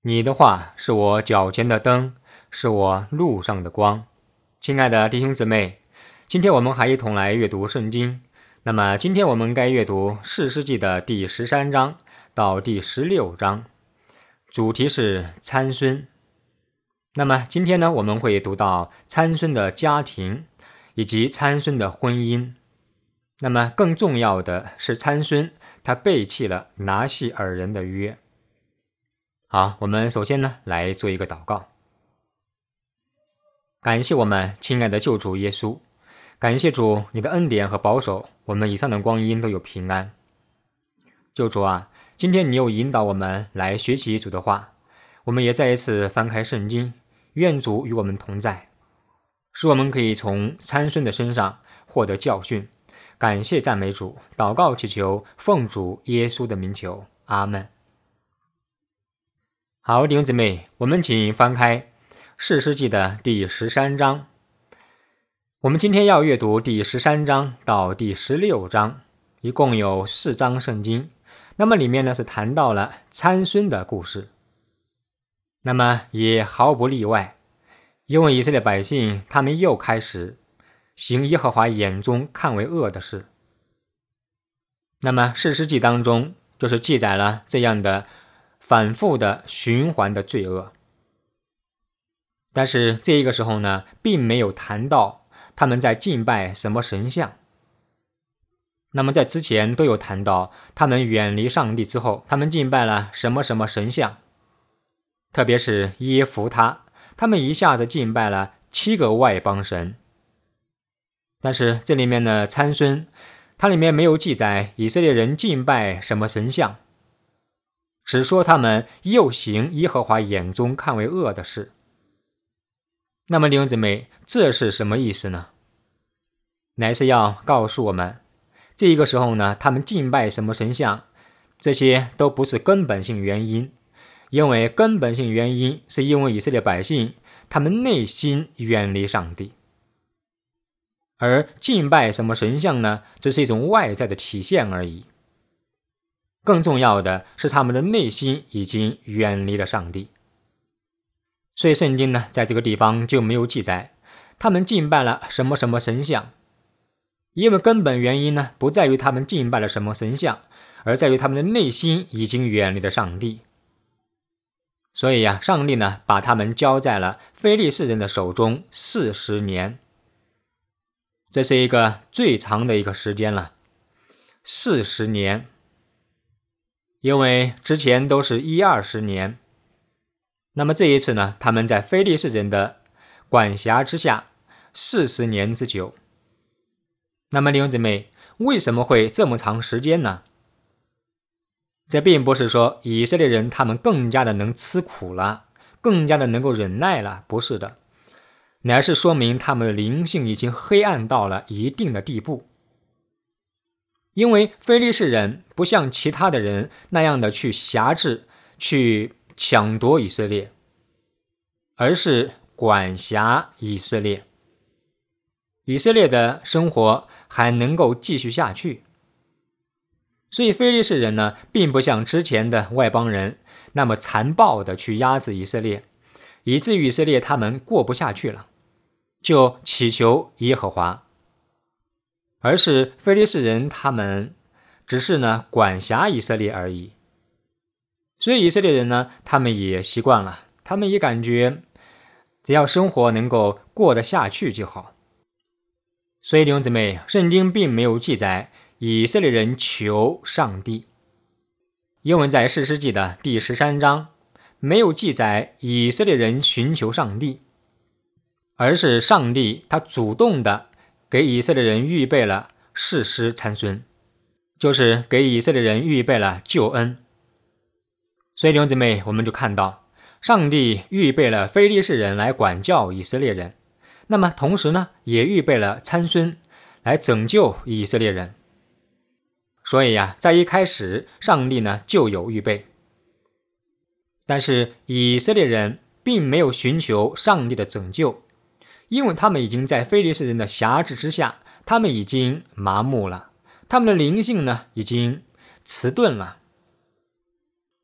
你的话是我脚前的灯，是我路上的光。亲爱的弟兄姊妹，今天我们还一同来阅读圣经。那么今天我们该阅读士师记的第13章到第16章，主题是参孙。那么今天呢，我们会读到参孙的家庭以及参孙的婚姻。那么更重要的是参孙他背弃了拿细尔人的约。好，我们首先呢来做一个祷告。感谢我们亲爱的救主耶稣，感谢主你的恩典和保守，我们以上的光阴都有平安。救主啊，今天你又引导我们来学习主的话，我们也再一次翻开圣经，愿主与我们同在，使我们可以从参孙的身上获得教训。感谢赞美主，祷告祈求奉主耶稣的名求，阿们。好，弟兄姊妹，我们请翻开士师记的第13章。我们今天要阅读第13章到第16章，一共有4章圣经。那么里面呢是谈到了参孙的故事。那么也毫不例外，因为以色列百姓他们又开始行耶和华眼中看为恶的事。那么士师记当中就是记载了这样的反复的循环的罪恶。但是这一个时候呢，并没有谈到他们在敬拜什么神像。那么在之前都有谈到他们远离上帝之后，他们敬拜了什么什么神像，特别是耶弗他，他们一下子敬拜了7个外邦神。但是这里面的参孙，它里面没有记载以色列人敬拜什么神像，只说他们又行耶和华眼中看为恶的事。那么弟兄姊妹，这是什么意思呢？乃是要告诉我们，这一个时候呢，他们敬拜什么神像，这些都不是根本性原因，因为根本性原因是因为以色列百姓他们内心远离上帝，而敬拜什么神像呢，只是一种外在的体现而已。更重要的是他们的内心已经远离了上帝。所以圣经呢，在这个地方就没有记载他们敬拜了什么什么神像，因为根本原因呢，不在于他们敬拜了什么神像，而在于他们的内心已经远离了上帝。所以呀，上帝呢，把他们交在了非利士人的手中40年。这是一个最长的一个时间了，40年。因为之前都是10-20年，那么这一次呢，他们在非利士人的管辖之下40年之久。那么弟兄姊妹，为什么会这么长时间呢？这并不是说以色列人他们更加的能吃苦了，更加的能够忍耐了，不是的，乃是说明他们的灵性已经黑暗到了一定的地步。因为非利士人不像其他的人那样的去辖制，去抢夺以色列，而是管辖以色列。以色列的生活还能够继续下去。所以非利士人呢，并不像之前的外邦人那么残暴的去压制以色列，以至于以色列他们过不下去了，就祈求耶和华。而是非利士人他们只是呢管辖以色列而已。所以以色列人呢，他们也习惯了，他们也感觉只要生活能够过得下去就好。所以弟兄姊妹，圣经并没有记载以色列人求上帝，因为在士师记的第13章没有记载以色列人寻求上帝，而是上帝他主动的给以色列人预备了士师参孙，就是给以色列人预备了救恩。所以弟兄姊妹，我们就看到上帝预备了非利士人来管教以色列人，那么同时呢，也预备了参孙来拯救以色列人。所以呀，在一开始上帝呢就有预备，但是以色列人并没有寻求上帝的拯救，因为他们已经在非利士人的辖制之下，他们已经麻木了，他们的灵性呢已经迟钝了。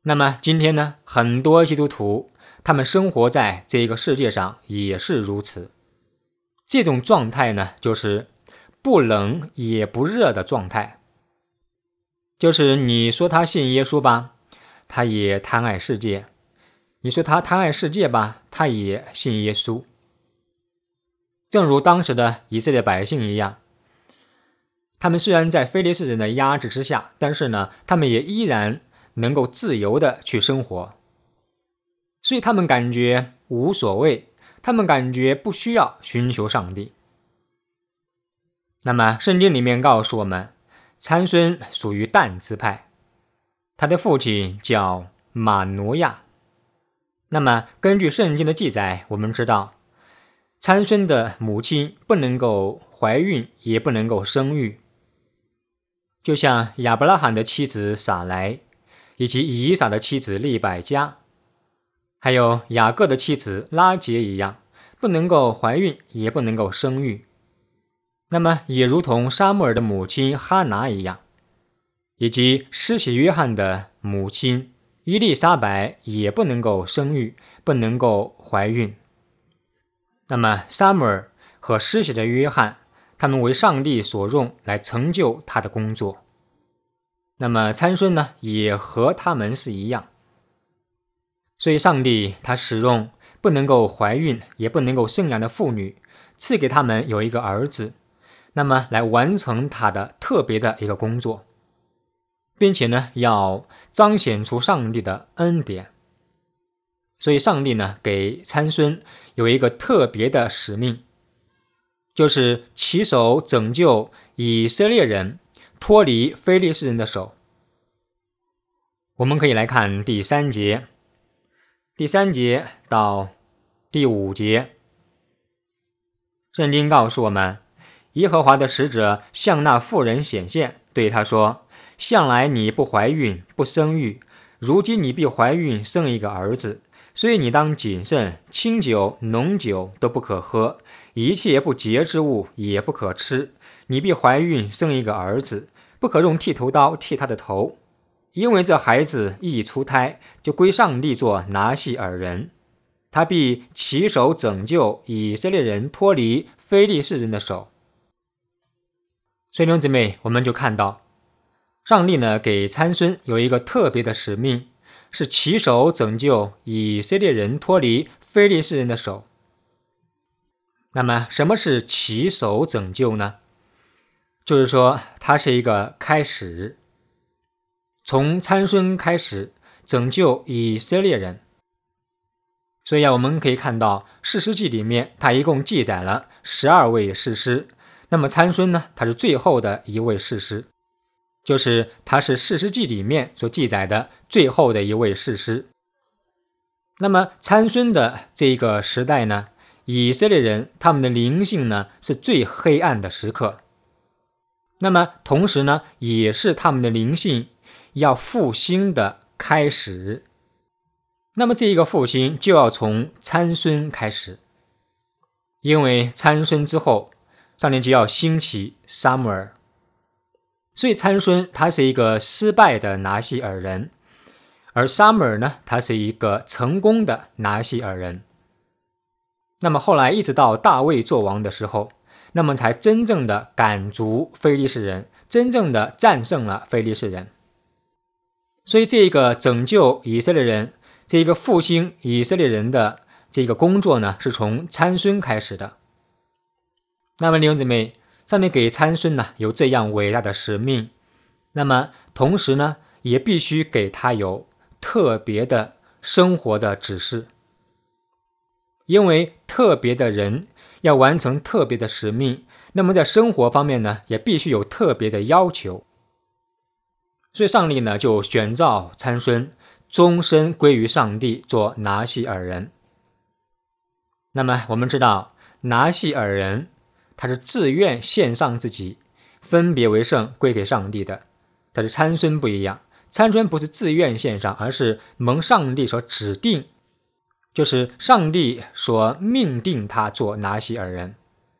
那么今天呢，很多基督徒他们生活在这个世界上也是如此。这种状态呢，就是不冷也不热的状态。就是你说他信耶稣吧，他也贪爱世界；你说他贪爱世界吧，他也信耶稣。正如当时的以色列百姓一样，他们虽然在非利士人的压制之下，但是呢，他们也依然能够自由的去生活，所以他们感觉无所谓，他们感觉不需要寻求上帝。那么圣经里面告诉我们，参孙属于但支派，他的父亲叫马挪亚。那么根据圣经的记载，我们知道参孙的母亲不能够怀孕，也不能够生育，就像亚伯拉罕的妻子撒莱，以及以撒的妻子利百加，还有雅各的妻子拉结一样，不能够怀孕，也不能够生育。那么也如同撒母耳的母亲哈拿一样，以及施洗约翰的母亲伊丽莎白也不能够生育，不能够怀孕。那么撒母耳和施洗的约翰，他们为上帝所用来成就他的工作。那么参孙呢，也和他们是一样。所以上帝他使用不能够怀孕也不能够生养的妇女，赐给他们有一个儿子，那么来完成他的特别的一个工作，并且呢要彰显出上帝的恩典。所以上帝呢给参孙有一个特别的使命，就是起手拯救以色列人脱离非利士人的手。我们可以来看第3节，第3节到第5节，圣经告诉我们，耶和华的使者向那妇人显现，对他说，向来你不怀孕不生育，如今你必怀孕生一个儿子，所以你当谨慎，清酒浓酒都不可喝，一切不洁之物也不可吃，你必怀孕生一个儿子，不可用剃头刀剃他的头，因为这孩子一出胎就归上帝做拿细耳人，他必起手拯救以色列人脱离非利士人的手。所以弟兄姊妹，我们就看到上帝呢给参孙有一个特别的使命，是起手拯救以色列人脱离非利士人的手。那么什么是起手拯救呢？就是说它是一个开始，从参孙开始拯救以色列人。所以我们可以看到士师记里面它一共记载了12位士师，那么参孙呢，他是最后的一位士师，就是他是士师记里面所记载的最后的一位士师。那么参孙的这个时代呢，以色列人他们的灵性呢是最黑暗的时刻，那么同时呢也是他们的灵性要复兴的开始。那么这一个复兴就要从参孙开始，因为参孙之后上帝就要兴起撒母耳，所以参孙他是一个失败的拿细耳人，而撒母耳呢，他是一个成功的拿细耳人。那么后来一直到大卫做王的时候，那么才真正的赶逐非利士人，真正的战胜了非利士人。所以这个拯救以色列人，这个复兴以色列人的这个工作呢，是从参孙开始的。那么弟兄姊妹，上面给参孙呢有这样伟大的使命，那么同时呢也必须给他有特别的生活的指示，因为特别的人要完成特别的使命，那么在生活方面呢也必须有特别的要求。所以上帝呢就选召参孙终身归于上帝做拿细耳人。那么我们知道拿细耳人他是自愿献上自己，分别为圣归给上帝的。但是参孙不一样，参孙不是自愿献上，而是蒙上帝所指定，就是上帝所命定他做拿细耳人。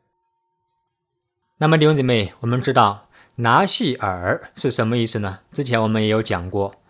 那么弟兄姊妹，我们知道拿细耳是什么意思呢？之前我们也有讲过，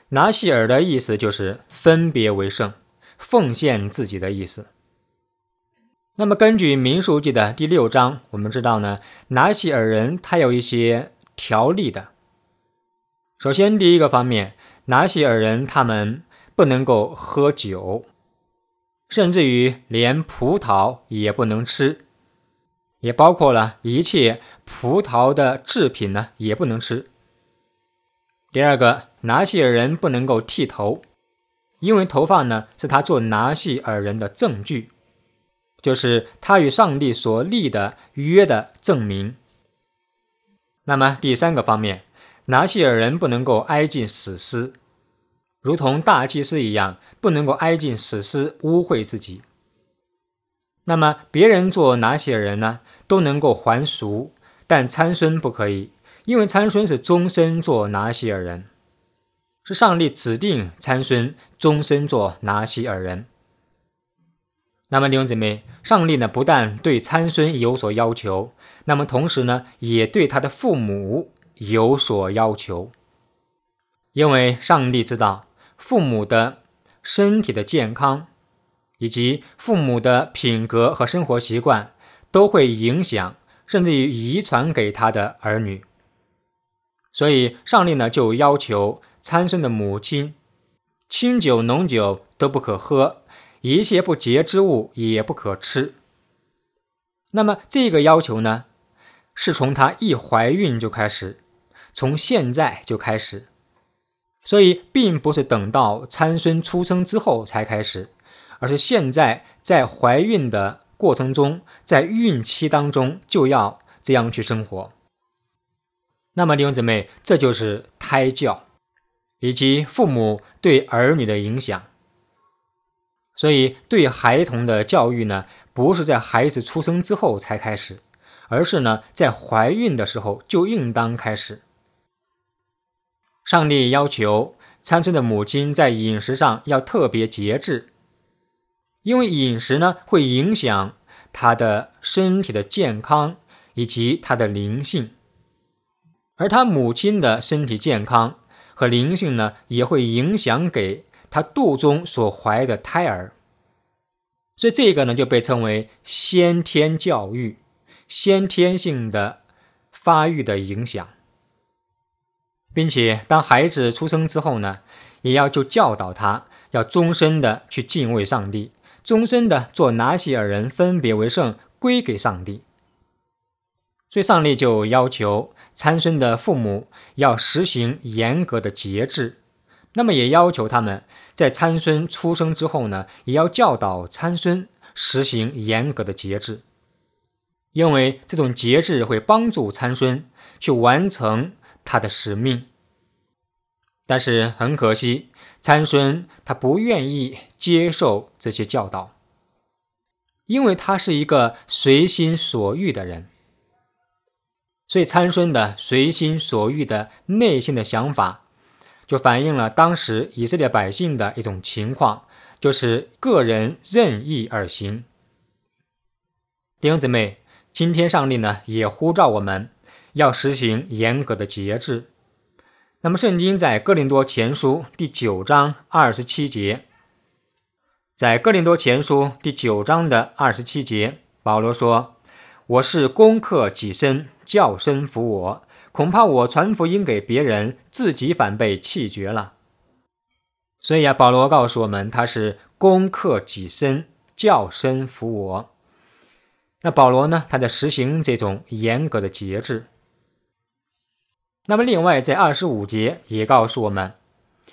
拿细尔的意思就是分别为圣，奉献自己的意思。那么根据民数记的第6章，我们知道呢，拿细尔人他有一些条例的。首先第一个方面，拿细尔人他们不能够喝酒，甚至于连葡萄也不能吃，也包括了一切葡萄的制品呢也不能吃。第二个，拿细尔人不能够剃头，因为头发呢是他做拿细尔人的证据，就是他与上帝所立的约的证明。那么第三个方面，拿细尔人不能够挨近死尸，如同大祭司一样，不能够挨近死尸污秽自己。那么别人做拿细尔人呢，都能够还俗，但参孙不可以，因为参孙是终身做拿细尔人，是上帝指定参孙终身做拿细尔人。那么弟兄姊妹，上帝呢不但对参孙有所要求，那么同时呢也对他的父母有所要求。因为上帝知道父母的身体的健康以及父母的品格和生活习惯都会影响甚至于遗传给他的儿女，所以上帝呢就要求参孙的母亲清酒浓酒都不可喝，一切不洁之物也不可吃。那么这个要求呢是从她一怀孕就开始，从现在就开始，所以并不是等到参孙出生之后才开始，而是现在在怀孕的过程中，在孕期当中就要这样去生活。那么弟兄姊妹，这就是胎教以及父母对儿女的影响。所以对孩童的教育呢，不是在孩子出生之后才开始，而是呢在怀孕的时候就应当开始。上帝要求参孙的母亲在饮食上要特别节制，因为饮食呢会影响他的身体的健康以及他的灵性，而他母亲的身体健康和灵性呢也会影响给他肚中所怀的胎儿。所以这个呢就被称为先天教育，先天性的发育的影响。并且当孩子出生之后呢，也要就教导他要终身的去敬畏上帝，终身的做拿细尔人，分别为圣，归给上帝。所以上帝就要求参孙的父母要实行严格的节制，那么也要求他们在参孙出生之后呢，也要教导参孙实行严格的节制，因为这种节制会帮助参孙去完成他的使命。但是很可惜，参孙他不愿意接受这些教导，因为他是一个随心所欲的人。所以参孙的随心所欲的内心的想法，就反映了当时以色列百姓的一种情况，就是个人任意而行。弟兄姊妹，今天上帝呢也呼召我们要实行严格的节制。那么圣经在哥林多前书第9章27节，在哥林多前书第9章的27节，保罗说，我是攻克己身，叫身服我，恐怕我传福音给别人，自己反被弃绝了。所以保罗告诉我们，他是攻克己身，叫身服我。那保罗呢，他在实行这种严格的节制。那么另外在25节也告诉我们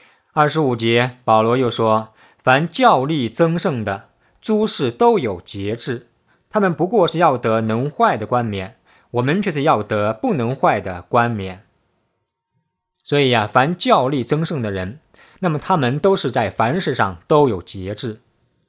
，25节保罗又说，凡教力增盛的，诸事都有节制，他们不过是要得能坏的冠冕，我们却是要得不能坏的冠冕。所以凡教力增盛的人，那么他们都是在凡事上都有节制。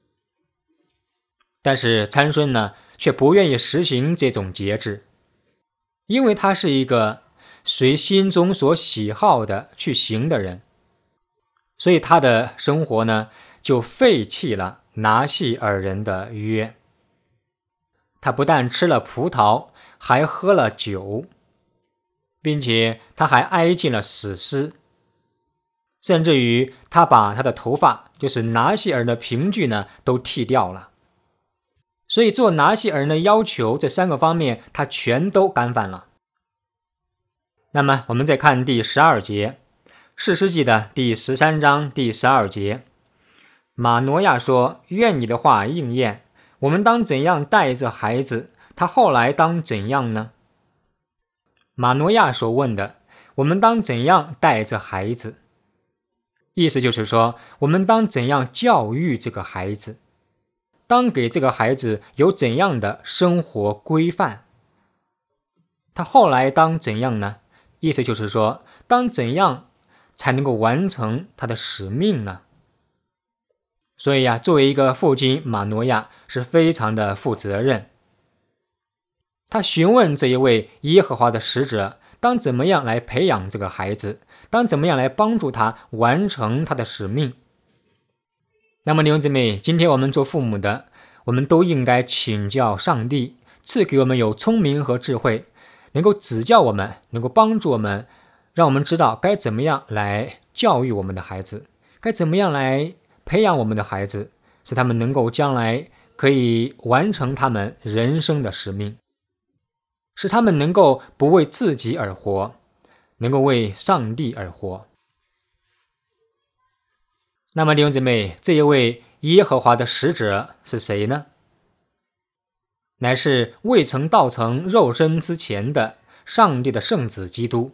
但是参孙呢，却不愿意实行这种节制，因为他是一个随心中所喜好的去行的人，所以他的生活呢，就废弃了拿细尔人的约。他不但吃了葡萄，还喝了酒，并且他还挨近了死尸， 甚至于他把他的头发，就是拿细尔的凭据呢，都剃掉了。所以做拿细尔人的要求，这3个方面他全都干犯了。那么我们再看第12节，士师记的第13章第12节，马挪亚说：愿你的话应验，我们当怎样待这孩子？他后来当怎样呢？马挪亚所问的，我们当怎样待这孩子？意思就是说，我们当怎样教育这个孩子？当给这个孩子有怎样的生活规范？他后来当怎样呢？意思就是说，当怎样才能够完成他的使命呢？所以作为一个父亲，马挪亚是非常的负责任。他询问这一位耶和华的使者，当怎么样来培养这个孩子，当怎么样来帮助他完成他的使命。那么弟兄姊妹，今天我们做父母的，我们都应该请教上帝，赐给我们有聪明和智慧，能够指教我们，能够帮助我们，让我们知道该怎么样来教育我们的孩子，该怎么样来培养我们的孩子，使他们能够将来可以完成他们人生的使命，使他们能够不为自己而活，能够为上帝而活。那么弟兄姊妹，这一位耶和华的使者是谁呢？乃是未曾道成肉身之前的上帝的圣子基督，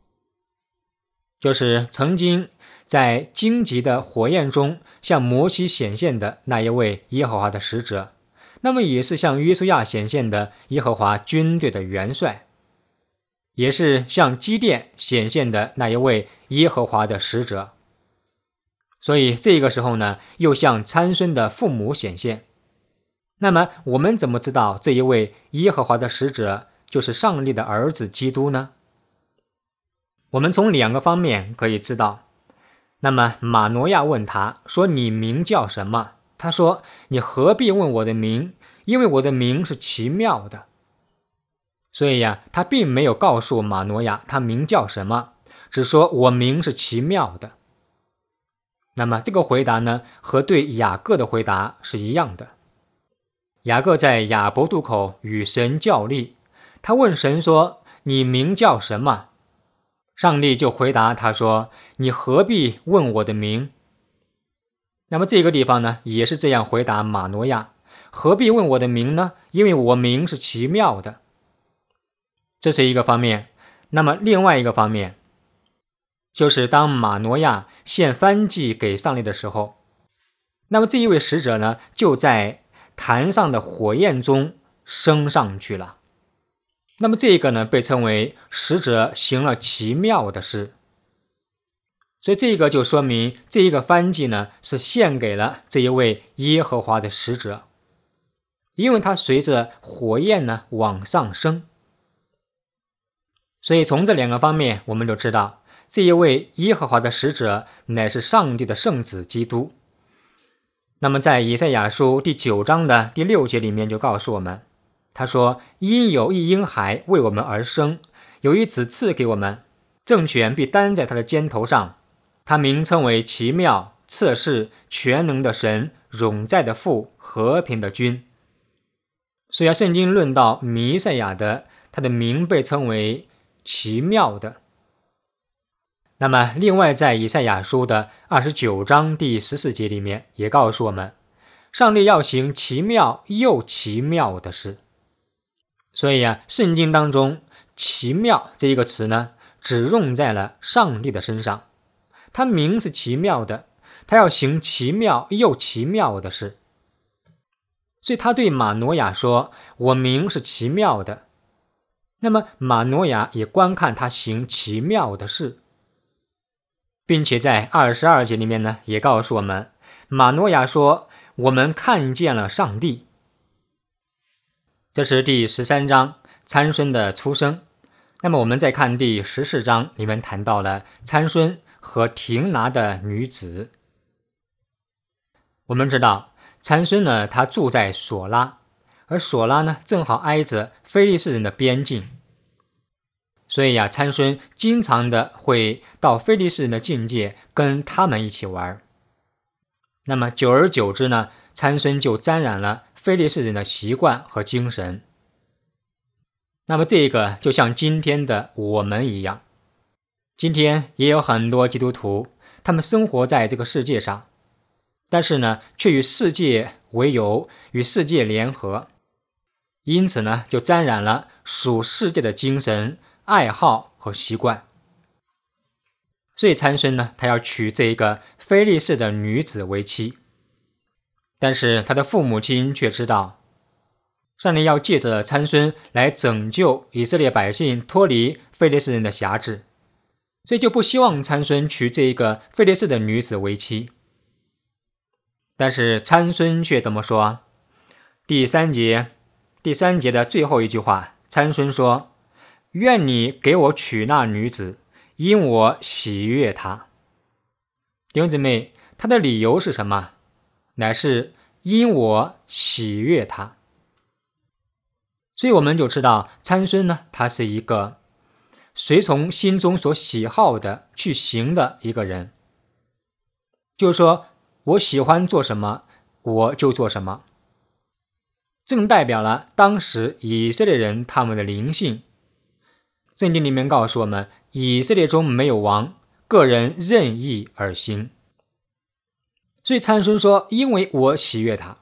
就是曾经在荆棘的火焰中向摩西显现的那一位耶和华的使者，那么也是向约书亚显现的耶和华军队的元帅，也是向基甸显现的那一位耶和华的使者。所以这个时候呢，又向参孙的父母显现。那么我们怎么知道这一位耶和华的使者就是上帝的儿子基督呢？我们从2个方面可以知道。那么马挪亚问他说：你名叫什么？他说：你何必问我的名？因为我的名是奇妙的。所以他并没有告诉马挪亚他名叫什么，只说我名是奇妙的。那么这个回答呢，和对雅各的回答是一样的。雅各在雅博渡口与神较力，他问神说：你名叫什么？上帝就回答他说：你何必问我的名？那么这个地方呢，也是这样回答马挪亚：何必问我的名呢？因为我名是奇妙的。这是一个方面。那么另外一个方面，就是当马挪亚献燔祭给上帝的时候，那么这一位使者呢，就在坛上的火焰中升上去了。那么这个呢，被称为使者行了奇妙的事。所以这个就说明这一个燔祭呢，是献给了这一位耶和华的使者，因为他随着火焰呢往上升。所以从这2个方面我们就知道，这一位耶和华的使者乃是上帝的圣子基督。那么在以赛亚书第9章的第6节里面就告诉我们，他说：因有一婴孩为我们而生，有一子赐给我们，政权必担在他的肩头上，他名称为奇妙、测试、全能的神、永在的父、和平的君。所以圣经论到弥赛亚的，他的名被称为奇妙的。那么另外在以赛亚书的29章第14节里面也告诉我们，上帝要行奇妙又奇妙的事。所以圣经当中奇妙这一个词呢，只用在了上帝的身上。他名是奇妙的，他要行奇妙又奇妙的事。所以他对马挪亚说：我名是奇妙的。那么马挪亚也观看他行奇妙的事，并且在22节里面呢，也告诉我们，马挪亚说：我们看见了上帝。这是第13章参孙的出生。那么我们再看第14章，里面谈到了参孙和亭拿的女子。我们知道参孙呢，他住在索拉，而索拉呢，正好挨着非利士人的边境。 所以参孙经常的会到非利士人的境界跟他们一起玩。那么久而久之呢，参孙就沾染了非利士人的习惯和精神。那么这个就像今天的我们一样，今天也有很多基督徒，他们生活在这个世界上，但是呢，却与世界为友，与世界联合，因此呢，就沾染了属世界的精神、爱好和习惯。所以参孙呢，他要娶这一个非利士的女子为妻，但是他的父母亲却知道，上帝要借着参孙来拯救以色列百姓脱离非利士人的辖制，所以就不希望参孙娶这一个非利士的女子为妻。但是参孙却怎么说？第三节的最后一句话，参孙说：愿你给我娶那女子，因我喜悦她。弟兄姊妹，他的理由是什么？乃是因我喜悦她。所以我们就知道参孙呢，他是一个随从心中所喜好的去行的一个人，就是说我喜欢做什么我就做什么，正代表了当时以色列人他们的灵性。圣经里面告诉我们，以色列中没有王，个人任意而行。所以参孙说因为我喜悦他。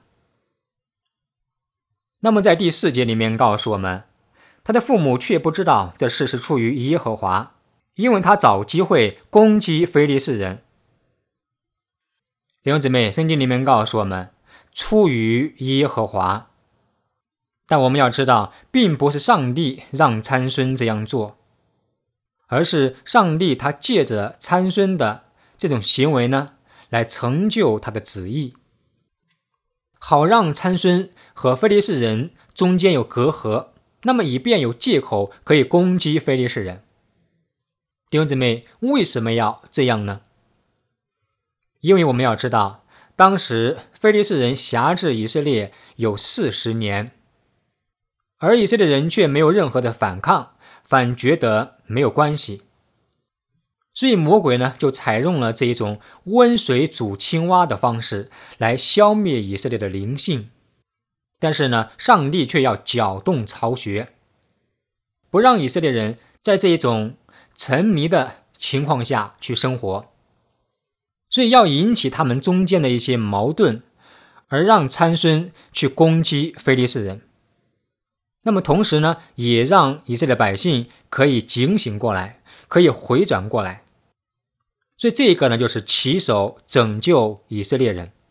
那么在第4节里面告诉我们，他的父母却不知道这事是出于耶和华，因为他找机会攻击非利士人。弟兄姊妹，圣经里面告诉我们出于耶和华，但我们要知道并不是上帝让参孙这样做，而是上帝他借着参孙的这种行为呢，来成就他的旨意，好让参孙和非利士人中间有隔阂，那么以便有借口可以攻击非利士人。弟兄姊妹，为什么要这样呢？因为我们要知道，当时非利士人辖制以色列有40年，而以色列人却没有任何的反抗，反觉得没有关系。所以魔鬼呢，就采用了这一种温水煮青蛙的方式来消灭以色列的灵性。但是呢，上帝却要搅动巢穴，不让以色列人在这一种沉迷的情况下去生活，所以要引起他们中间的一些矛盾，而让参孙去攻击非利士人。那么同时呢，也让以色列百姓可以警醒过来，可以回转过来。所以这个呢，就是起手拯救以色列人。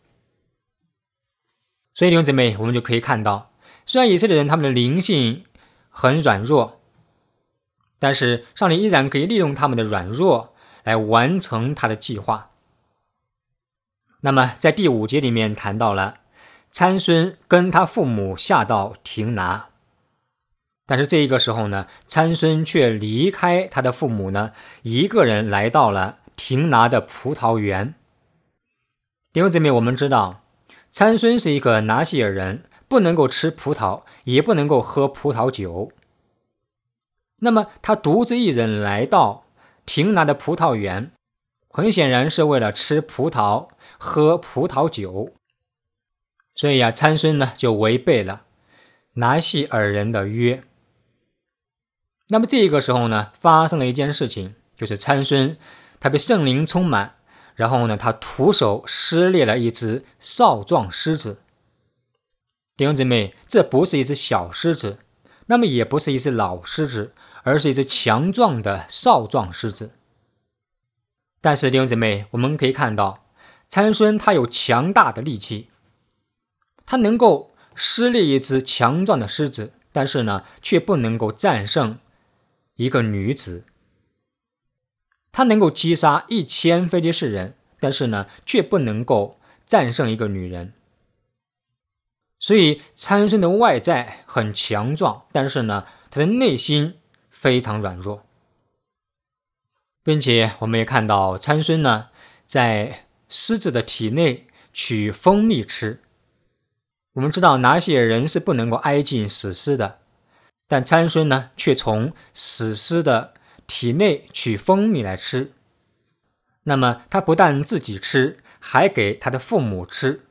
所以弟兄姊妹，我们就可以看到，虽然以色列人他们的灵性很软弱，但是上帝依然可以利用他们的软弱来完成他的计划。那么在第5节里面谈到了参孙跟他父母下到亭拿，但是这一个时候呢，参孙却离开他的父母呢，一个人来到了亭拿的葡萄园。弟兄姊妹，我们知道参孙是一个拿细尔人，不能够吃葡萄，也不能够喝葡萄酒。那么他独自一人来到亭拿的葡萄园，很显然是为了吃葡萄，喝葡萄酒。所以参孙呢就违背了拿细尔人的约。那么这个时候呢，发生了一件事情，就是参孙他被圣灵充满，然后呢，他徒手撕裂了一只少壮狮子。弟兄姊妹，这不是一只小狮子，那么也不是一只老狮子，而是一只强壮的少壮狮子。但是弟兄姊妹，我们可以看到参孙他有强大的力气，他能够撕裂一只强壮的狮子，但是呢，却不能够战胜一个女子。他能够击杀1000非利士人，但是呢，却不能够战胜一个女人。所以参孙的外在很强壮，但是呢，他的内心非常软弱。并且我们也看到参孙呢，在狮子的体内取蜂蜜吃。我们知道拿细尔人是不能够挨近死尸的， 但参孙呢，却从死尸的体内取蜂蜜来吃。那么他不但自己吃，还给他的父母吃。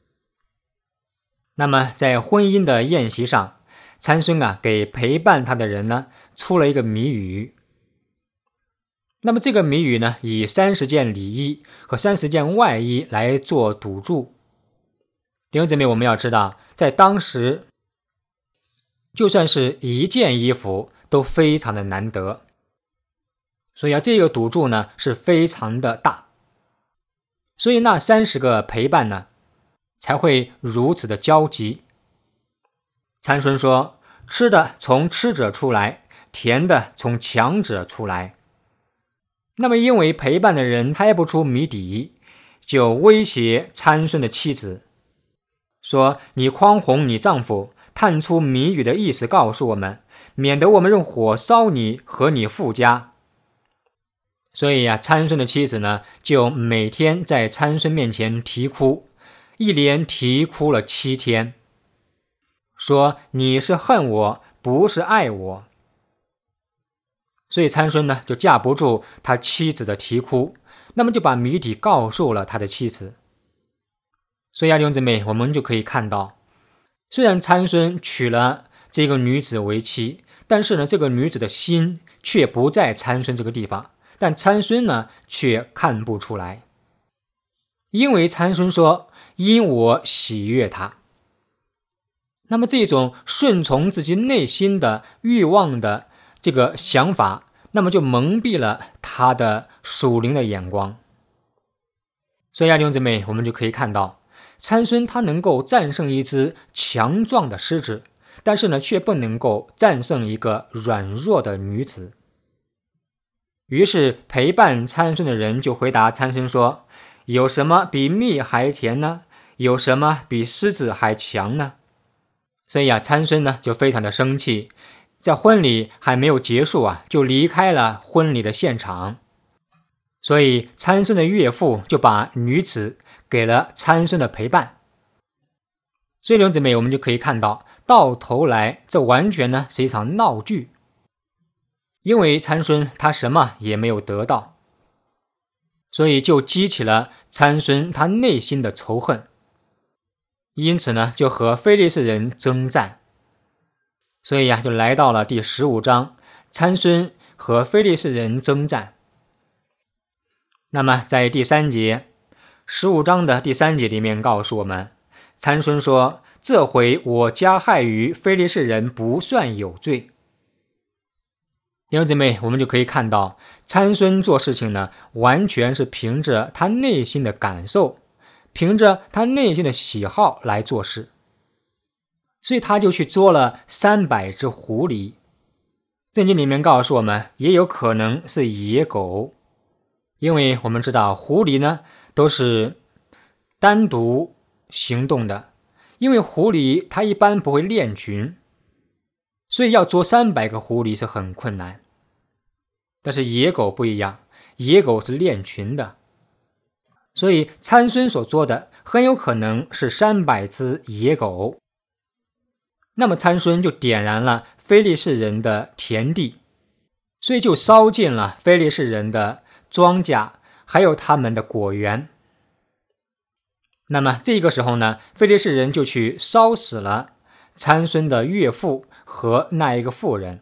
那么在婚姻的宴席上，参孙给陪伴他的人呢出了一个谜语。那么这个谜语呢，以30件里衣和30件外衣来做赌注。弟兄姊妹，我们要知道，在当时就算是一件衣服都非常的难得，所以这个赌注呢是非常的大，所以那30个陪伴呢才会如此的焦急。参孙说，吃的从吃者出来，甜的从强者出来。那么因为陪伴的人猜不出谜底，就威胁参孙的妻子说，你匡哄你丈夫，探出谜语的意思告诉我们，免得我们用火烧你和你父家。所以参孙的妻子呢，就每天在参孙面前啼哭，一连啼哭了7天，说你是恨我，不是爱我。所以参孙呢，就架不住他妻子的啼哭，那么就把谜底告诉了他的妻子。所以弟兄姊妹，我们就可以看到，虽然参孙娶了这个女子为妻，但是呢，这个女子的心却不在参孙这个地方，但参孙呢，却看不出来。因为参孙说，因我喜悦他。那么这种顺从自己内心的欲望的这个想法，那么就蒙蔽了他的属灵的眼光。所以弟兄姊妹，我们就可以看到，参孙他能够战胜一只强壮的狮子，但是呢，却不能够战胜一个软弱的女子。于是陪伴参孙的人就回答参孙说，有什么比蜜还甜呢？有什么比狮子还强呢？所以参孙呢就非常的生气，在婚礼还没有结束就离开了婚礼的现场。所以参孙的岳父就把女子给了参孙的陪伴。所以弟兄姊妹，我们就可以看到，到头来这完全呢是一场闹剧。因为参孙他什么也没有得到，所以就激起了参孙他内心的仇恨，因此呢就和非利士人征战。所以就来到了第15章，参孙和非利士人征战。那么在第3节，15章的第3节里面告诉我们，参孙说，这回我加害于非利士人不算有罪。弟兄姊妹，我们就可以看到，参孙做事情呢，完全是凭着他内心的感受，凭着他内心的喜好来做事。所以他就去捉了300只狐狸。圣经里面告诉我们，也有可能是野狗，因为我们知道狐狸呢都是单独行动的，因为狐狸它一般不会练群，所以要捉300个狐狸是很困难。但是野狗不一样，野狗是练群的，所以参孙所捉的很有可能是300只野狗。那么参孙就点燃了非利士人的田地，所以就烧尽了非利士人的庄稼，还有他们的果园。那么这个时候呢，非利士人就去烧死了参孙的岳父和那一个妇人。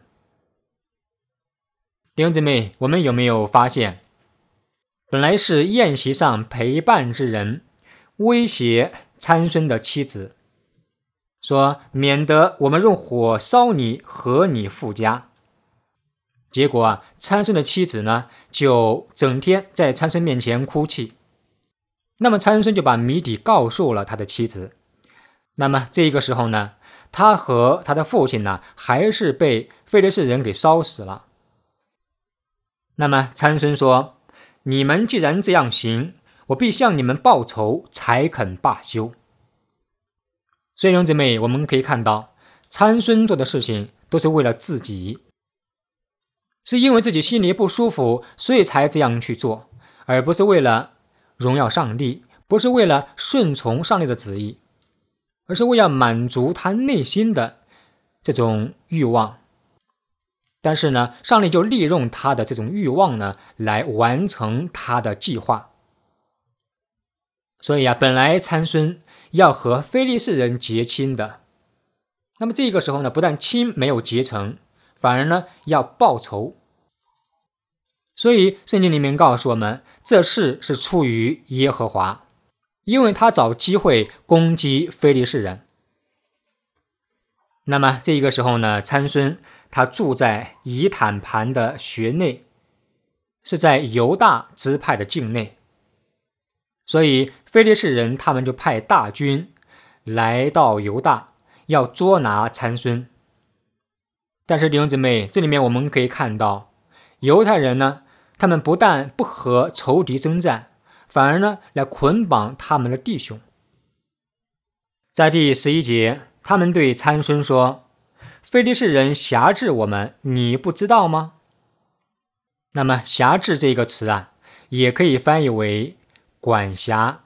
弟兄姊妹，我们有没有发现，本来是宴席上陪伴之人威胁参孙的妻子，说免得我们用火烧你和你父家。结果参孙的妻子呢，就整天在参孙面前哭泣。那么参孙就把谜底告诉了他的妻子。那么这个时候呢，他和他的父亲呢，还是被非利士人给烧死了。那么参孙说，你们既然这样行，我必向你们报仇，才肯罢休。所以弟兄姊妹，我们可以看到，参孙做的事情都是为了自己，是因为自己心里不舒服，所以才这样去做，而不是为了荣耀上帝，不是为了顺从上帝的旨意，而是为了满足他内心的这种欲望， 但是呢，上帝就利用他的这种欲望呢，来完成他的计划。所以本来参孙要和非利士人结亲的，那么这个时候呢，不但亲没有结成，反而呢要报仇。所以圣经里面告诉我们，这事是出于耶和华，因为他找机会攻击非利士人。那么这个时候呢，参孙他住在以坦盘的穴内，是在犹大支派的境内。所以非利士人他们就派大军来到犹大，要捉拿参孙。但是弟兄姊妹，这里面我们可以看到，犹太人呢，他们不但不和仇敌征战，反而呢来捆绑他们的弟兄。在第11节，他们对参孙说，非利士人辖制我们，你不知道吗？那么辖制这个词也可以翻译为管辖，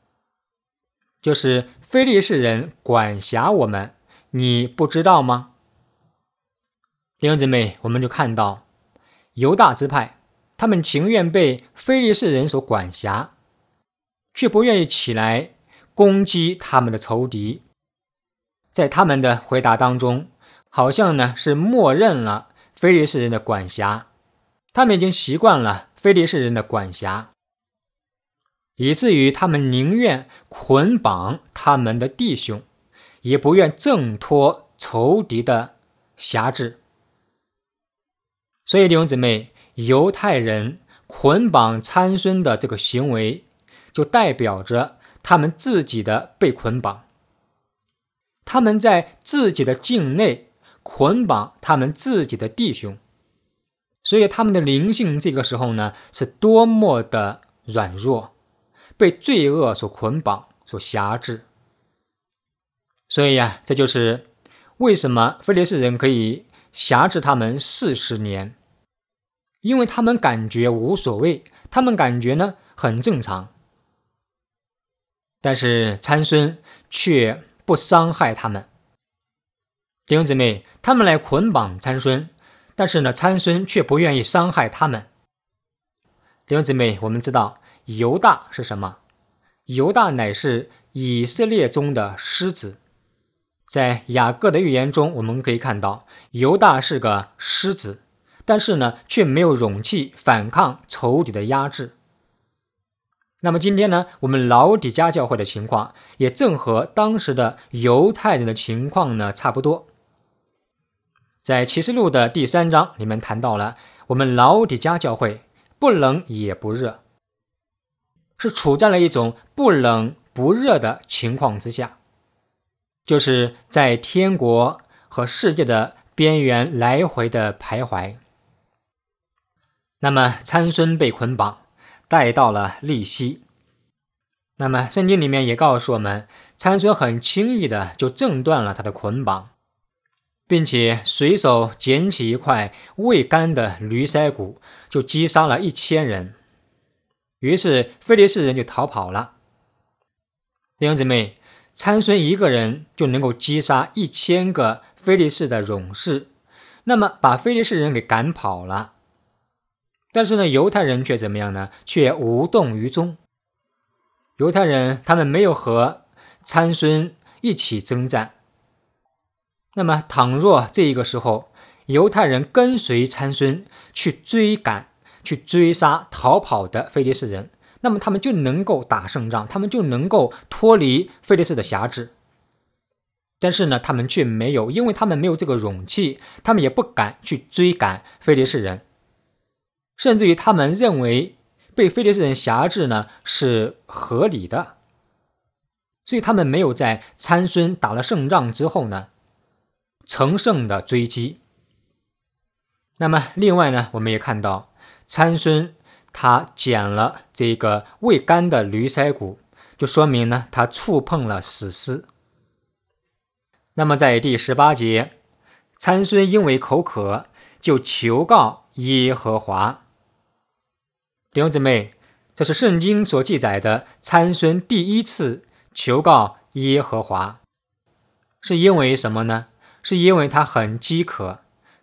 就是非利士人管辖我们，你不知道吗？弟兄姊妹，我们就看到犹大支派，他们情愿被非利士人所管辖，却不愿意起来攻击他们的仇敌。在他们的回答当中，好像呢是默认了非利士人的管辖，他们已经习惯了非利士人的管辖，以至于他们宁愿捆绑他们的弟兄，也不愿挣脱仇敌的辖制。所以弟兄姊妹，犹太人捆绑参孙的这个行为，就代表着他们自己的被捆绑，他们在自己的境内捆绑他们自己的弟兄，所以他们的灵性这个时候呢，是多么的软弱，被罪恶所捆绑，所辖制。所以这就是为什么非利士人可以辖制他们40年，因为他们感觉无所谓，他们感觉呢很正常。但是参孙却不伤害他们。弟兄姊妹，他们来捆绑参孙，但是呢，参孙却不愿意伤害他们。弟兄姊妹，我们知道犹大是什么？犹大乃是以色列中的狮子。在雅各的预言中，我们可以看到犹大是个狮子，但是呢，却没有勇气反抗仇敌的压制。那么今天呢，我们老底嘉教会的情况也正和当时的犹太人的情况呢差不多。在启示录的第3章里面谈到了，我们老底嘉教会不冷也不热，是处在了一种不冷不热的情况之下，就是在天国和世界的边缘来回的徘徊。那么参孙被捆绑带到了利希，那么圣经里面也告诉我们，参孙很轻易的就挣断了他的捆绑，并且随手捡起一块未干的驴腮骨，就击杀了1000人。于是非利士人就逃跑了。弟兄姊妹，参孙一个人就能够击杀1000个非利士的勇士，那么把非利士人给赶跑了。但是呢，犹太人却怎么样呢？却无动于衷。犹太人他们没有和参孙一起征战。那么倘若这个时候犹太人跟随参孙去追赶、去追杀逃跑的非利士人，那么他们就能够打胜仗，他们就能够脱离非利士的辖制。但是呢，他们却没有，因为他们没有这个勇气，他们也不敢去追赶非利士人，甚至于他们认为被非利士人辖制呢是合理的，所以他们没有在参孙打了胜仗之后呢乘胜的追击。那么另外呢，我们也看到参孙他捡了这个未干的驴腮骨，就说明呢他触碰了死尸。那么在第18节，参孙因为口渴，就求告耶和华。弟兄姊妹，这是圣经所记载的参孙第一次求告耶和华。是因为什么呢？是因为他很饥渴，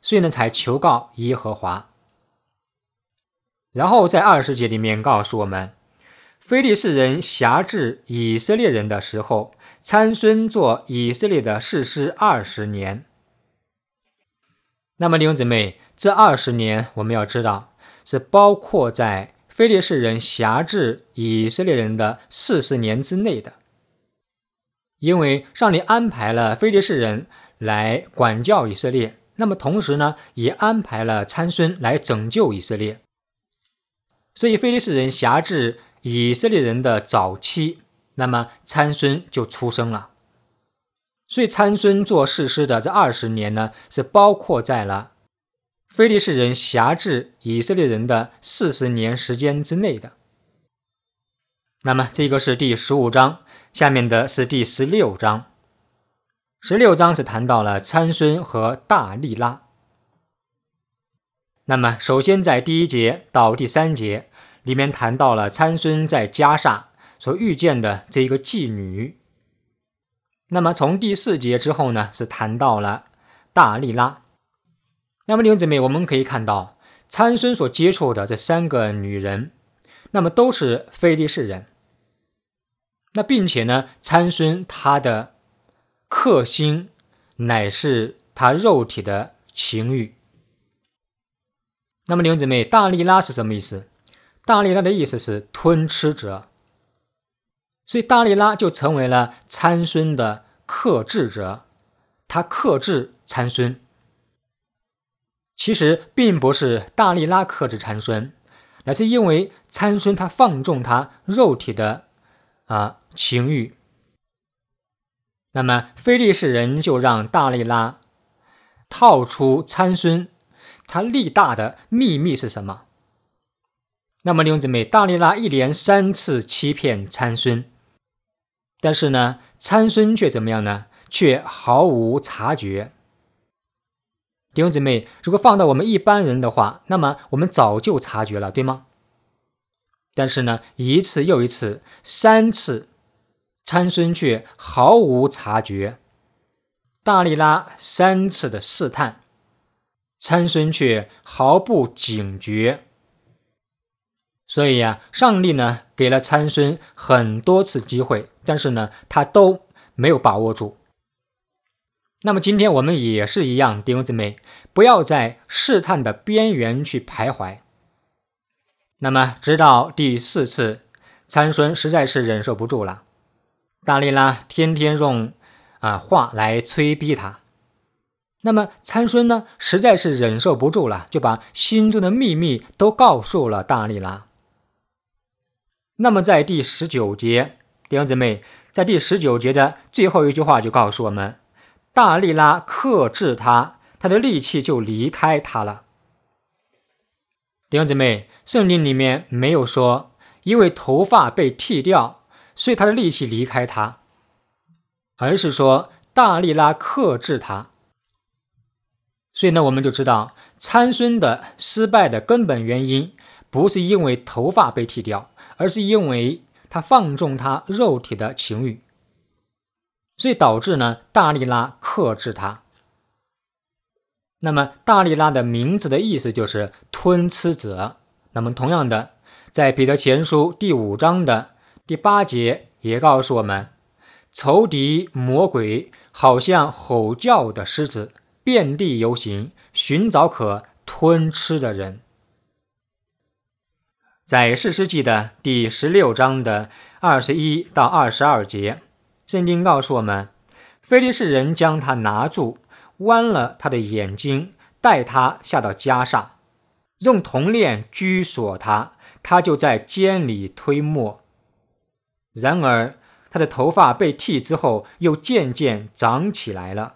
所以呢才求告耶和华。然后在20节里面告诉我们，非利士人辖制以色列人的时候，参孙做以色列的士师20年。那么弟兄姊妹，这20年我们要知道是包括在非利士人辖制以色列人的40年之内的，因为上帝安排了非利士人来管教以色列，那么同时呢也安排了参孙来拯救以色列，所以非利士人辖制以色列人的早期，那么参孙就出生了。所以参孙做士师的这20年呢，是包括在了非利士人辖制以色列人的40年时间之内的。那么这个是第15章，下面的是第16章。16章是谈到了参孙和大利拉。那么首先在第1节到第3节里面谈到了参孙在迦萨所遇见的这一个妓女。那么从第4节之后呢，是谈到了大利拉。那么弟兄姊妹，我们可以看到参孙所接触的这3个女人，那么都是非利士人。那并且呢，参孙他的克星乃是他肉体的情欲。那么弟兄姊妹，大利拉是什么意思？大利拉的意思是吞吃者，所以大利拉就成为了参孙的克制者，他克制参孙。其实并不是大利拉克制参孙，乃是因为参孙他放纵他肉体的情欲。那么非利士人就让大利拉套出参孙他力大的秘密是什么？那么弟兄姊妹，大利拉一连3次欺骗参孙，但是呢，参孙却怎么样呢？却毫无察觉。弟兄姊妹，如果放到我们一般人的话，那么我们早就察觉了，对吗？但是呢，一次又一次，3次，参孙却毫无察觉。大利拉3次的试探，参孙却毫不警觉。所以上帝呢给了参孙很多次机会，但是呢他都没有把握住。那么今天我们也是一样，弟兄姊妹，不要在试探的边缘去徘徊。那么直到第4次，参孙实在是忍受不住了，大利拉天天用话来催逼他。那么参孙呢实在是忍受不住了，就把心中的秘密都告诉了大利拉。那么在第19节，弟兄姊妹，在第19节的最后一句话就告诉我们，大利拉克制他，他的力气就离开他了。弟兄姊妹，圣经里面没有说因为头发被剃掉，所以他的力气离开他，而是说大利拉克制他。所以呢，我们就知道参孙的失败的根本原因不是因为头发被剃掉，而是因为他放纵他肉体的情欲，所以导致呢大利拉克制他。那么大利拉的名字的意思就是吞吃者。那么同样的，在彼得前书第5章的第8节也告诉我们，仇敌魔鬼好像吼叫的狮子，遍地游行，寻找可吞吃的人。在士师记的第16章的21到22节，圣经告诉我们，非利士人将他拿住，剜了他的眼睛，带他下到迦萨，用铜链拘锁他，他就在监里推磨。然而他的头发被剃之后，又渐渐长起来了。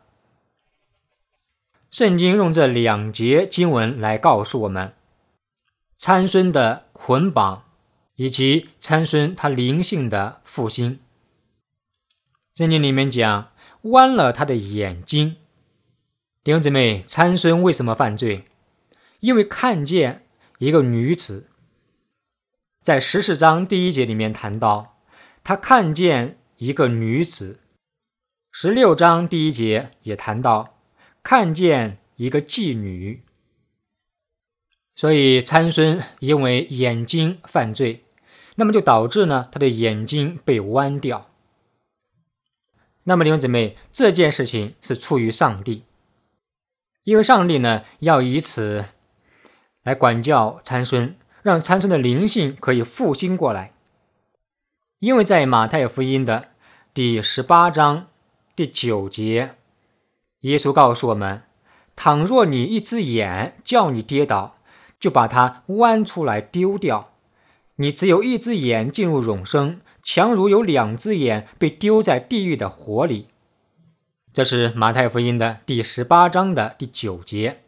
圣经用这2节经文来告诉我们参孙的捆绑，以及参孙他灵性的复兴。圣经里面讲剜了他的眼睛。弟兄姊妹，参孙为什么犯罪？因为看见一个女子。在14章第1节里面谈到他看见一个女子，16章第1节也谈到看见一个妓女。所以参孙因为眼睛犯罪，那么就导致呢他的眼睛被剜掉。那么弟兄姊妹，这件事情是出于上帝，因为上帝呢要以此来管教参孙，让参孙的灵性可以复兴过来。因为在马太福音的第18章第9节，耶稣告诉我们，倘若你一只眼叫你跌倒，就把它剜出来丢掉。你只有一只眼进入永生，强如有2只眼被丢在地狱的火里。这是马太福音的第18章的第9节。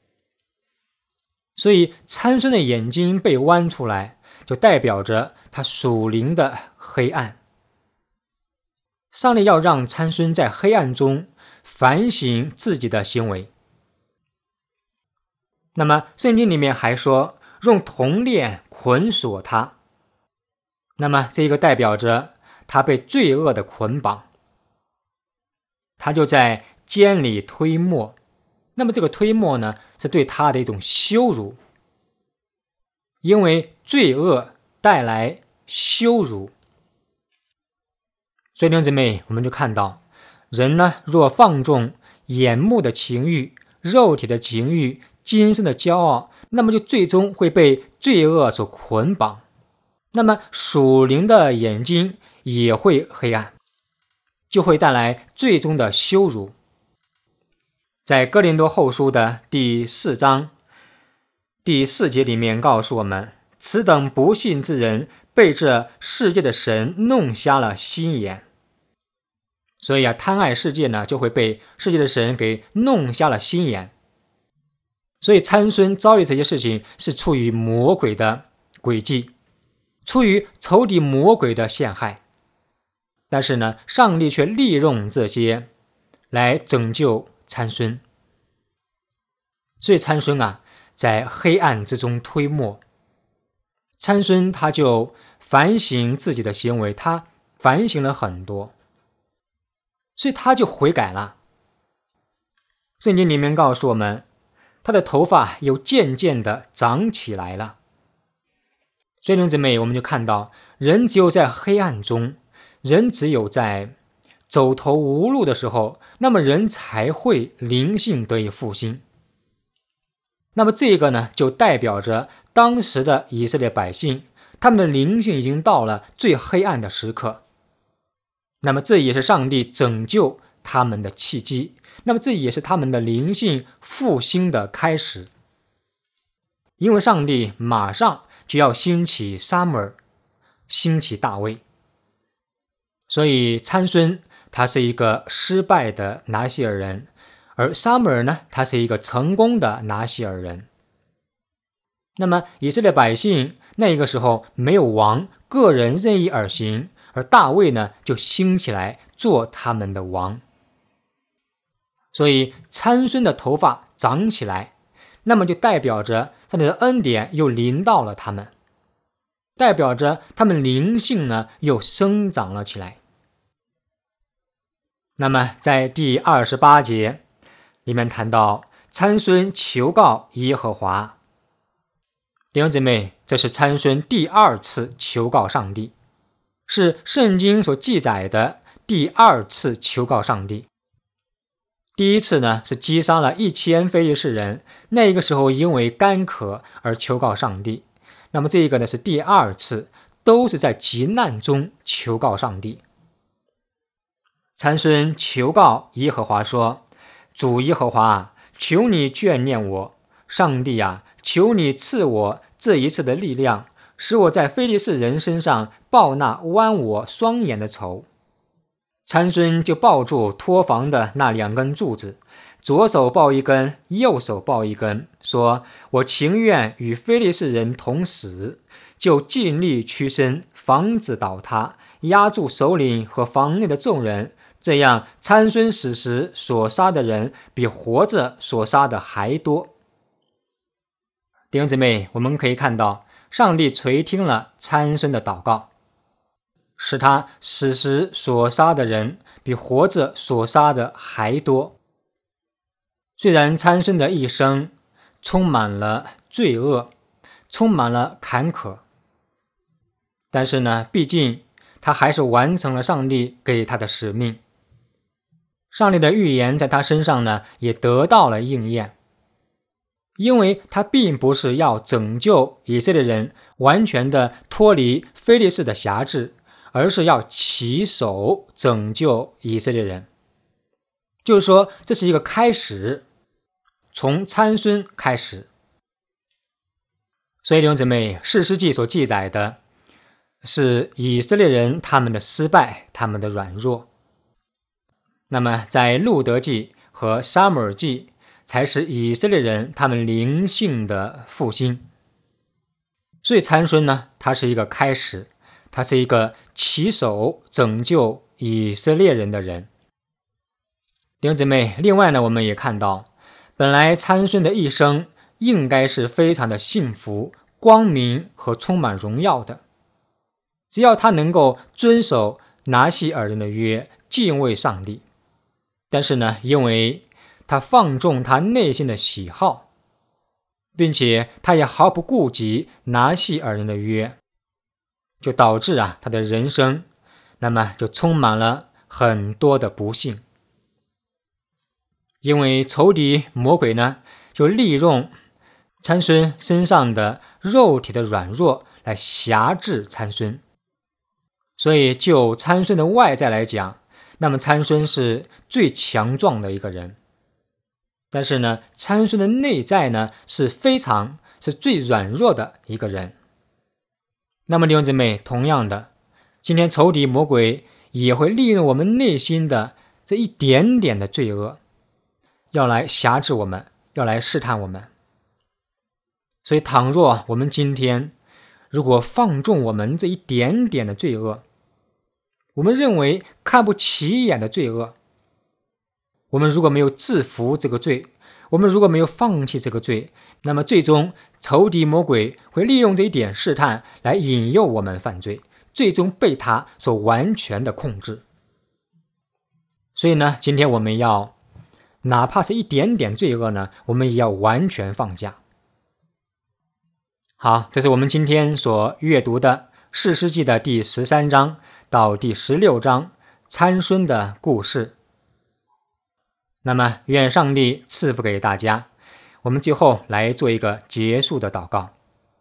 所以参孙的眼睛被剜出来，就代表着他属灵的黑暗。上帝要让参孙在黑暗中反省自己的行为。那么圣经里面还说用铜链捆锁他，那么这个代表着他被罪恶的捆绑，他就在监里推磨。那么这个推磨呢，是对他的一种羞辱，因为罪恶带来羞辱。所以弟兄姊妹，我们就看到人呢，若放纵眼目的情欲、肉体的情欲、今生的骄傲，那么就最终会被罪恶所捆绑，那么属灵的眼睛也会黑暗，就会带来最终的羞辱。在哥林多后书的第4章第4节里面告诉我们，此等不信之人被这世界的神弄瞎了心眼。所以贪爱世界呢，就会被世界的神给弄瞎了心眼。所以参孙遭遇这些事情是出于魔鬼的诡计，出于仇敌魔鬼的陷害。但是呢，上帝却利用这些来拯救参孙。所以参孙啊，在黑暗之中推磨。参孙他就反省自己的行为，他反省了很多，所以他就悔改了。圣经里面告诉我们，他的头发又渐渐的长起来了。所以弟兄姊妹，我们就看到人只有在黑暗中，人只有在走投无路的时候，那么人才会灵性得以复兴。那么这个呢，就代表着当时的以色列百姓，他们的灵性已经到了最黑暗的时刻。那么这也是上帝拯救他们的契机，那么这也是他们的灵性复兴的开始。因为上帝马上就要兴起撒母耳，兴起大卫。所以参孙他是一个失败的拿西尔人，而撒母耳呢，他是一个成功的拿西尔人。那么以色列百姓那个时候没有王，个人任意而行，而大卫呢就兴起来做他们的王。所以参孙的头发长起来，那么就代表着上帝的恩典又临到了他们，代表着他们灵性呢又生长了起来。那么在第28节里面谈到参孙求告耶和华。弟兄姊妹，这是参孙第2次求告上帝，是圣经所记载的第2次求告上帝。第一次呢，是击杀了1000非利士人，那个时候因为干渴而求告上帝。那么这个呢，是第2次，都是在急难中求告上帝。参孙求告耶和华说，主耶和华，求你眷念我，上帝啊，求你赐我这一次的力量，使我在非利士人身上报那剜我双眼的仇。参孙就抱住托房的那2根柱子，左手抱一根，右手抱一根，说，我情愿与非利士人同死，就尽力屈身，防止倒塌，压住首领和房内的众人，这样参孙死时所杀的人比活着所杀的还多。弟兄姊妹，我们可以看到上帝垂听了参孙的祷告，使他死时所杀的人比活着所杀的还多。 虽然参孙的一生充满了罪恶，充满了坎坷，但是呢，毕竟他还是完成了上帝给他的使命。上帝的预言在他身上呢，也得到了应验。因为他并不是要拯救以色列人完全的脱离非利士的辖制，而是要起手拯救以色列人。就是说，这是一个开始，从参孙开始。所以弟兄姊妹，士师记所记载的是以色列人他们的失败，他们的软弱。那么在路德记和撒母耳记才是以色列人他们灵性的复兴。所以参孙呢，他是一个开始，他是一个起手拯救以色列人的人。弟兄姊妹，另外呢，我们也看到，本来参孙的一生应该是非常的幸福、光明和充满荣耀的，只要他能够遵守拿细耳人的约，敬畏上帝。但是呢，因为他放纵他内心的喜好，并且他也毫不顾及拿细耳人的约，就导致他的人生那么就充满了很多的不幸。因为仇敌魔鬼呢，就利用参孙身上的肉体的软弱来辖制参孙。所以就参孙的外在来讲，那么参孙是最强壮的一个人。但是呢，参孙的内在呢，是最软弱的一个人。那么弟兄姊妹，同样的，今天仇敌魔鬼也会利用我们内心的这一点点的罪恶，要来辖制我们，要来试探我们。所以倘若我们今天如果放纵我们这一点点的罪恶，我们认为看不起眼的罪恶，我们如果没有制服这个罪，我们如果没有放弃这个罪，那么最终仇敌魔鬼会利用这一点试探来引诱我们犯罪，最终被他所完全的控制。所以呢，今天我们要哪怕是一点点罪恶呢，我们也要完全放下。好，这是我们今天所阅读的士师记的第13章到第16章参孙的故事。那么愿上帝赐福给大家。我们最后来做一个结束的祷告。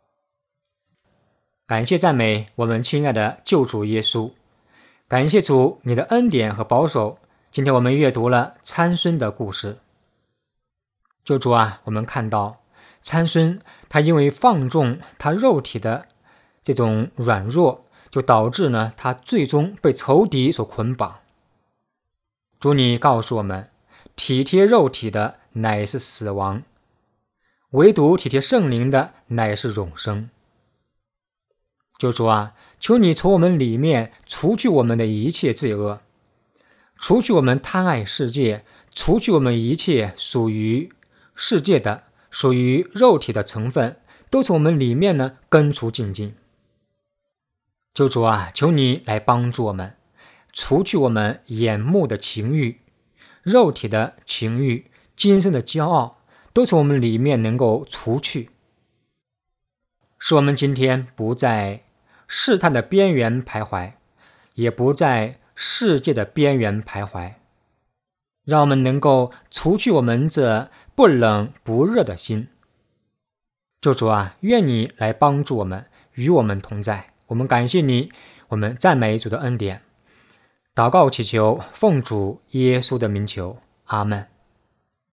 感谢赞美我们亲爱的救主耶稣，感谢主你的恩典和保守。今天我们阅读了参孙的故事。救主啊，我们看到参孙他因为放纵他肉体的这种软弱，就导致呢他最终被仇敌所捆绑。主，你告诉我们，体贴肉体的乃是死亡，唯独体贴圣灵的乃是永生。救主啊，求你从我们里面除去我们的一切罪恶，除去我们贪爱世界，除去我们一切属于世界的、属于肉体的成分，都从我们里面呢根除净尽。救主啊，求你来帮助我们，除去我们眼目的情欲、肉体的情欲、今生的骄傲，都从我们里面能够除去，使我们今天不在试探的边缘徘徊，也不在世界的边缘徘徊，让我们能够除去我们这不冷不热的心。救主啊，愿你来帮助我们，与我们同在。我们感谢你，我们赞美主的恩典，祷告祈求奉主耶稣的名求，阿们。